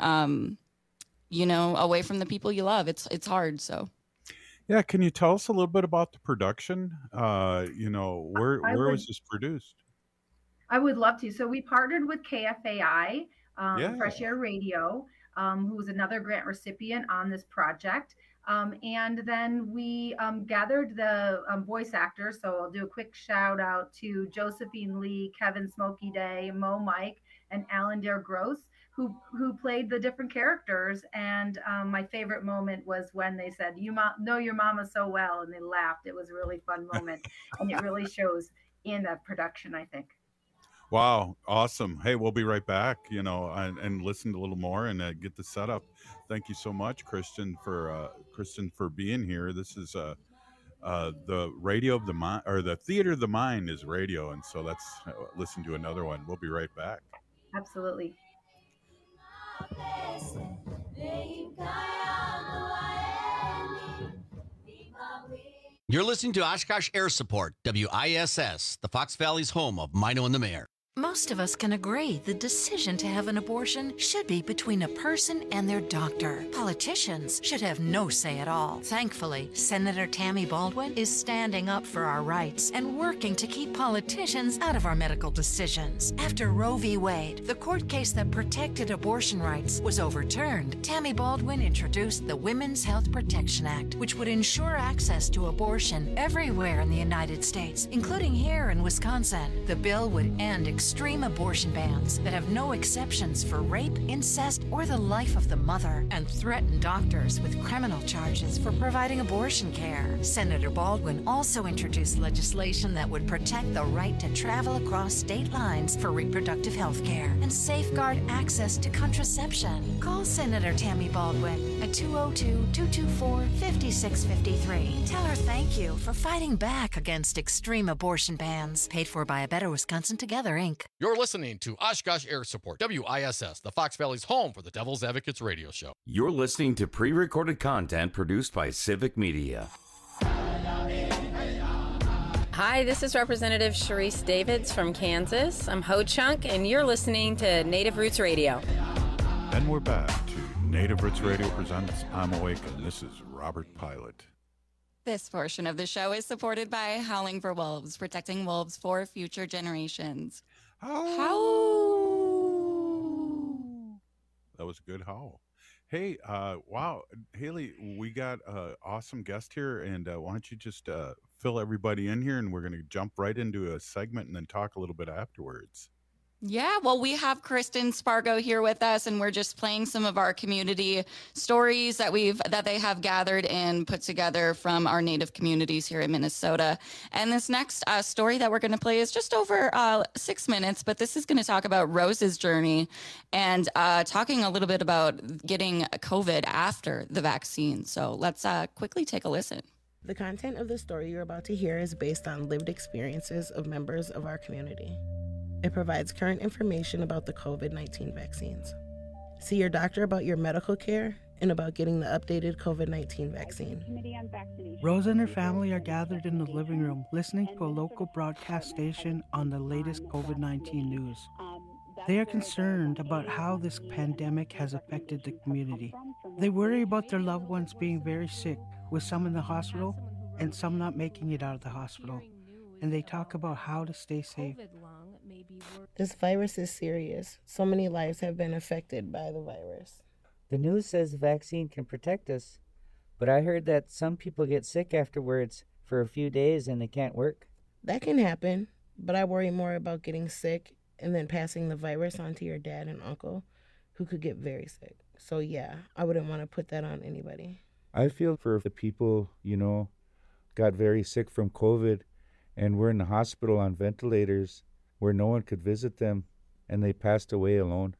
away from the people you love. It's hard. So. Yeah. Can you tell us a little bit about the production? Where was this produced? I would love to. So we partnered with KFAI, Fresh Air Radio, who was another grant recipient on this project. And then we gathered the voice actors. So I'll do a quick shout out to Josephine Lee, Kevin Smokey Day, Mo Mike, and Alan Dare Gross, who played the different characters. And my favorite moment was when they said, "You know your mama so well," and they laughed. It was a really fun moment, and it really shows in that production, I think. Wow, awesome. Hey, we'll be right back, and listen to a little more and get the setup. Thank you so much, Kristen, for being here. This is the radio of the mind, or the theater of the mind is radio, and so let's listen to another one. We'll be right back. Absolutely. You're listening to Oshkosh Air Support, WISS, the Fox Valley's home of Mino and the Mayor. Most of us can agree the decision to have an abortion should be between a person and their doctor. Politicians should have no say at all. Thankfully, Senator Tammy Baldwin is standing up for our rights and working to keep politicians out of our medical decisions. After Roe v. Wade, the court case that protected abortion rights, was overturned, Tammy Baldwin introduced the Women's Health Protection Act, which would ensure access to abortion everywhere in the United States, including here in Wisconsin. The bill would end extreme abortion bans that have no exceptions for rape, incest, or the life of the mother, and threaten doctors with criminal charges for providing abortion care. Senator Baldwin also introduced legislation that would protect the right to travel across state lines for reproductive health care and safeguard access to contraception. Call Senator Tammy Baldwin at 202-224-5653. Tell her thank you for fighting back against extreme abortion bans. Paid for by A Better Wisconsin Together, Inc. You're listening to Oshkosh Air Support, WISS, the Fox Valley's home for the Devil's Advocates radio show. You're listening to pre-recorded content produced by Civic Media. Hi, this is Representative Sharice Davids from Kansas. I'm Ho Chunk, and you're listening to Native Roots Radio. And we're back to Native Roots Radio presents I'm Awake, and this is Robert Pilot. This portion of the show is supported by Howling for Wolves, protecting wolves for future generations. That was a good howl. Hey, wow, Haley, we got an awesome guest here, and why don't you just fill everybody in here, and we're going to jump right into a segment and then talk a little bit afterwards. Yeah, well, we have Kristen Spargo here with us, and we're just playing some of our community stories that they have gathered and put together from our Native communities here in Minnesota. And this next story that we're going to play is just over 6 minutes, but this is going to talk about Rose's journey and talking a little bit about getting COVID after the vaccine. So let's quickly take a listen. The content of the story you're about to hear is based on lived experiences of members of our community. It provides current information about the COVID-19 vaccines. See your doctor about your medical care and about getting the updated COVID-19 vaccine. Rose and her family are gathered in the living room listening to a local broadcast station on the latest COVID-19 news. They are concerned about how this pandemic has affected the community. They worry about their loved ones being very sick, with some in the hospital and some not making it out of the hospital. And they talk about how to stay safe. This virus is serious. So many lives have been affected by the virus. The news says the vaccine can protect us, but I heard that some people get sick afterwards for a few days and they can't work. That can happen, but I worry more about getting sick and then passing the virus on to your dad and uncle, who could get very sick. So yeah, I wouldn't want to put that on anybody. I feel for the people, got very sick from COVID and were in the hospital on ventilators where no one could visit them, and they passed away alone.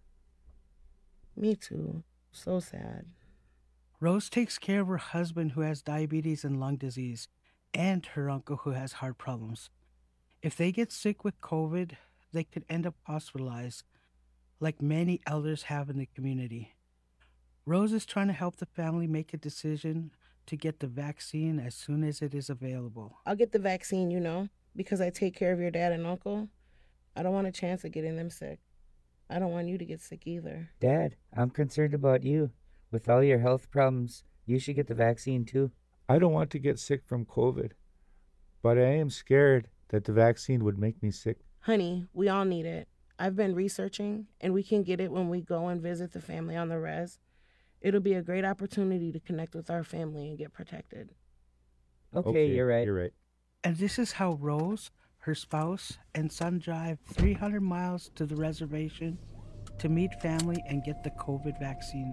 Me too. So sad. Rose takes care of her husband who has diabetes and lung disease, and her uncle who has heart problems. If they get sick with COVID, they could end up hospitalized, like many elders have in the community. Rose is trying to help the family make a decision to get the vaccine as soon as it is available. I'll get the vaccine, because I take care of your dad and uncle. I don't want a chance of getting them sick. I don't want you to get sick either. Dad, I'm concerned about you. With all your health problems, you should get the vaccine too. I don't want to get sick from COVID, but I am scared that the vaccine would make me sick. Honey, we all need it. I've been researching, and we can get it when we go and visit the family on the res. It'll be a great opportunity to connect with our family and get protected. Okay, you're right. You're right. And this is how Rose, her spouse, and son drive 300 miles to the reservation to meet family and get the COVID vaccine.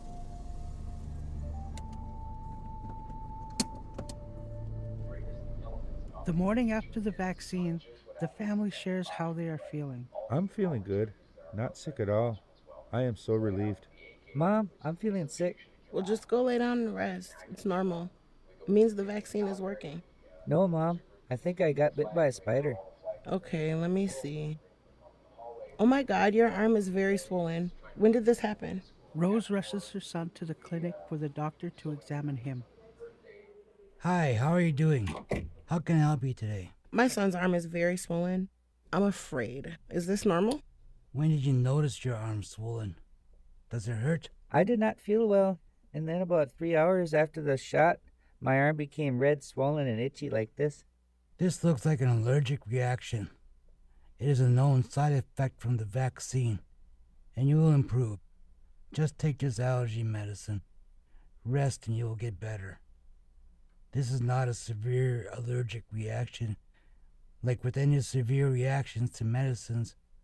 The morning after the vaccine, the family shares how they are feeling. I'm feeling good. Not sick at all. I am so relieved. Mom, I'm feeling sick. Well, just go lay down and rest. It's normal. It means the vaccine is working. No, Mom. I think I got bit by a spider. Okay, let me see. Oh my God, your arm is very swollen. When did this happen? Rose rushes her son to the clinic for the doctor to examine him. Hi, how are you doing? How can I help you today? My son's arm is very swollen. I'm afraid. Is this normal? When did you notice your arm swollen? Does it hurt? I did not feel well, and then about 3 hours after the shot, my arm became red, swollen, and itchy like this. This looks like an allergic reaction. It is a known side effect from the vaccine, and you will improve. Just take this allergy medicine. Rest and you will get better. This is not a severe allergic reaction. Like with any severe reactions to medicines,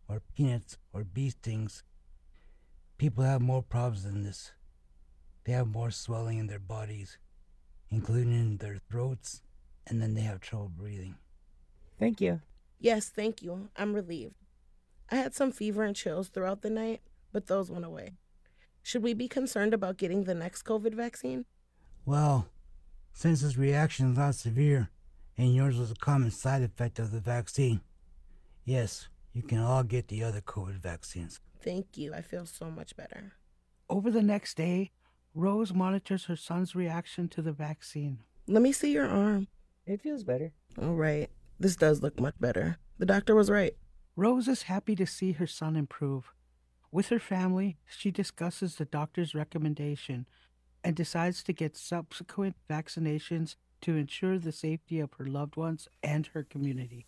or peanuts or bee stings. People have more problems than this. They have more swelling in their bodies, including in their throats, and then they have trouble breathing. Thank you. Yes, thank you. I'm relieved. I had some fever and chills throughout the night, but those went away. Should we be concerned about getting the next COVID vaccine? Well, since his reaction is not severe, and yours was a common side effect of the vaccine, yes, you can all get the other COVID vaccines. Thank you. I feel so much better. Over the next day, Rose monitors her son's reaction to the vaccine. Let me see your arm. It feels better. All right. This does look much better. The doctor was right. Rose is happy to see her son improve. With her family, she discusses the doctor's recommendation and decides to get subsequent vaccinations to ensure the safety of her loved ones and her community.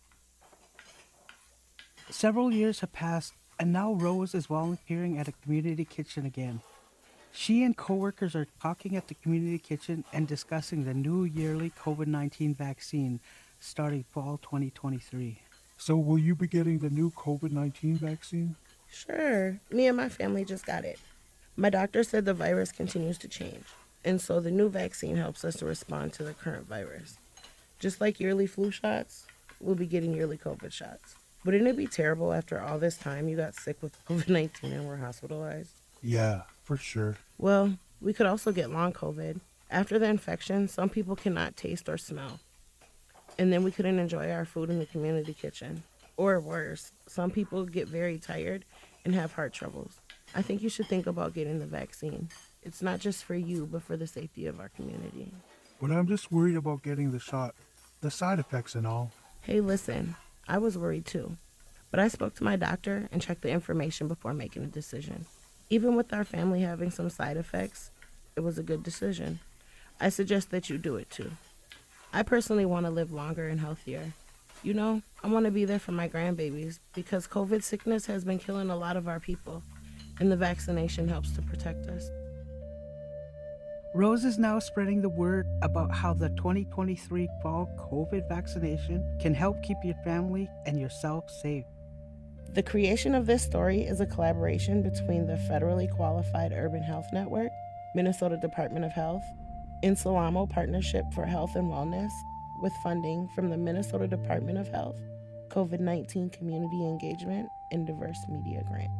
Several years have passed, and now Rose is volunteering at a community kitchen again. She and coworkers are talking at the community kitchen and discussing the new yearly COVID-19 vaccine starting fall 2023. So will you be getting the new COVID-19 vaccine? Sure. Me and my family just got it. My doctor said the virus continues to change, and so the new vaccine helps us to respond to the current virus. Just like yearly flu shots, we'll be getting yearly COVID shots. Wouldn't it be terrible after all this time you got sick with COVID-19 and were hospitalized? Yeah, for sure. Well, we could also get long COVID. After the infection, some people cannot taste or smell. And then we couldn't enjoy our food in the community kitchen. Or worse, some people get very tired and have heart troubles. I think you should think about getting the vaccine. It's not just for you, but for the safety of our community. But I'm just worried about getting the shot, the side effects and all. Hey, listen, I was worried too. But I spoke to my doctor and checked the information before making a decision. Even with our family having some side effects, it was a good decision. I suggest that you do it too. I personally want to live longer and healthier. You know, I want to be there for my grandbabies because COVID sickness has been killing a lot of our people, and the vaccination helps to protect us. Rose is now spreading the word about how the 2023 fall COVID vaccination can help keep your family and yourself safe. The creation of this story is a collaboration between the Federally Qualified Urban Health Network, Minnesota Department of Health, and Salamo Partnership for Health and Wellness, with funding from the Minnesota Department of Health, COVID-19 Community Engagement, and Diverse Media Grant.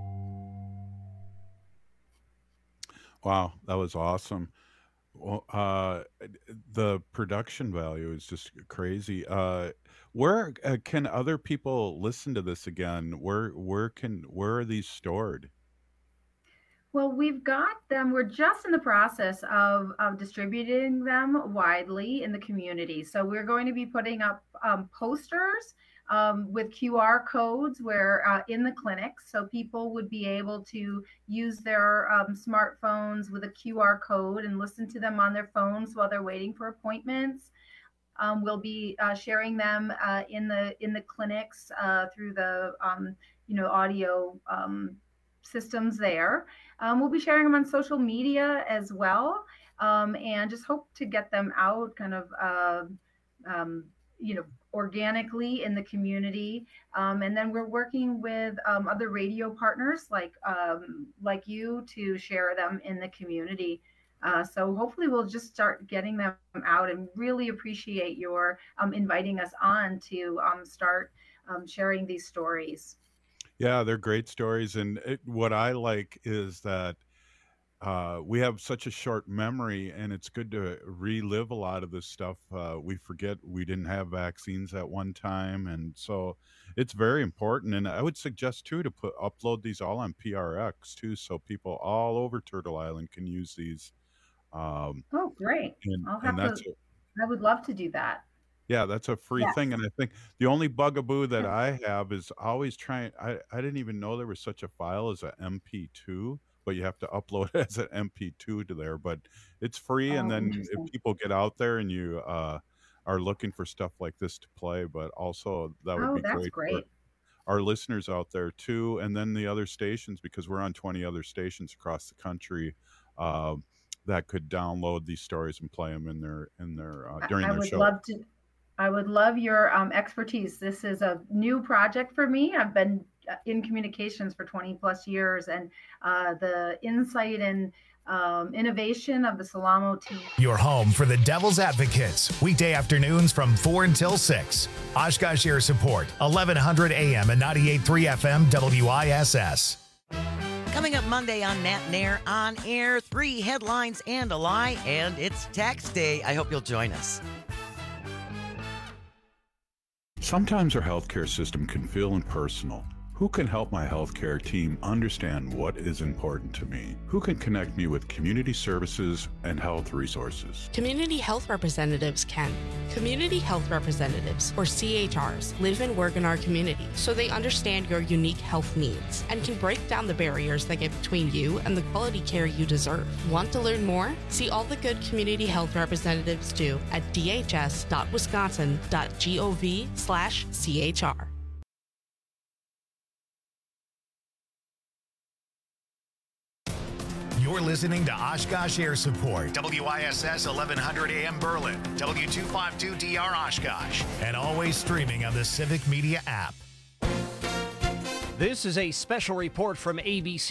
Wow, that was awesome. Well, the production value is just crazy. Where can other people listen to this again? Where are these stored? Well, we've got them. We're just in the process of distributing them widely in the community. So we're going to be putting up posters with QR codes where in the clinics, so people would be able to use their smartphones with a QR code and listen to them on their phones while they're waiting for appointments. We'll be sharing them in the clinics through the audio systems there. We'll be sharing them on social media as well, and just hope to get them out kind of organically in the community. And then we're working with other radio partners like you to share them in the community. So hopefully we'll just start getting them out, and really appreciate your inviting us on to start sharing these stories. Yeah, they're great stories. And what I like is that we have such a short memory, and it's good to relive a lot of this stuff. We forget we didn't have vaccines at one time. And so it's very important. And I would suggest, too, to upload these all on PRX, too, so people all over Turtle Island can use these. Oh, great. I would love to do that. Yeah, that's a free thing. And I think the only bugaboo that I have is always trying. I didn't even know there was such a file as an MP2, but you have to upload it as an MP2 to there. But it's free. And then if people get out there and you are looking for stuff like this to play, but also that would be great for our listeners out there too. And then the other stations, because we're on 20 other stations across the country, that could download these stories and play them in their during their show. I would love your expertise. This is a new project for me. I've been in communications for 20 plus years, and the insight and innovation of the Salamo team. Your home for the Devil's Advocates, weekday afternoons from 4 until 6. Oshkosh Air Support, 1100 AM and 98.3 FM WISS. Coming up Monday on Nat Nair on Air, 3 headlines and a lie, and it's tax day. I hope you'll join us. Sometimes our healthcare system can feel impersonal. Who can help my healthcare team understand what is important to me? Who can connect me with community services and health resources? Community health representatives can. Community health representatives, or CHRs, live and work in our community, so they understand your unique health needs and can break down the barriers that get between you and the quality care you deserve. Want to learn more? See all the good community health representatives do at dhs.wisconsin.gov/CHR. You're listening to Oshkosh Air Support, WISS 1100 AM Berlin, W252DR Oshkosh, and always streaming on the Civic Media app. This is a special report from ABC.